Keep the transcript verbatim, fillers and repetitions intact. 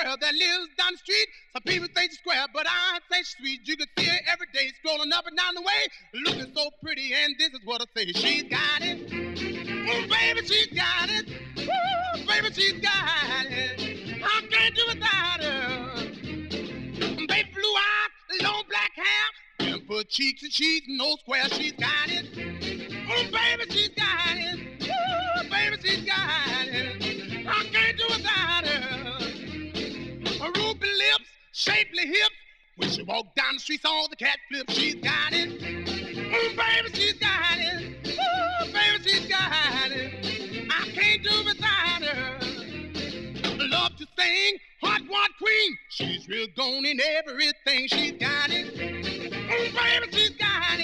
girl that lives down the street. Some people say she's square, but I say she's sweet. You can see her every day strolling up and down the way, looking so pretty, and this is what I say. She's got it. Oh, baby, she's got it. Ooh, baby, she's got it. I can't do without her. Baby, blue eyes, long black hair, dimple cheeks and she's no square. She's got it. Oh, baby, she's got it. Ooh, baby, she's got it. I can't do without her. Her ruby lips, shapely hips. When she walk down the streets, all the cat flips. She's got it. Oh, baby, she's got it. Oh, baby, she's got it. I can't do without her. Love to sing, hot one queen. She's real gone in everything. She's got it. Oh, baby, she's got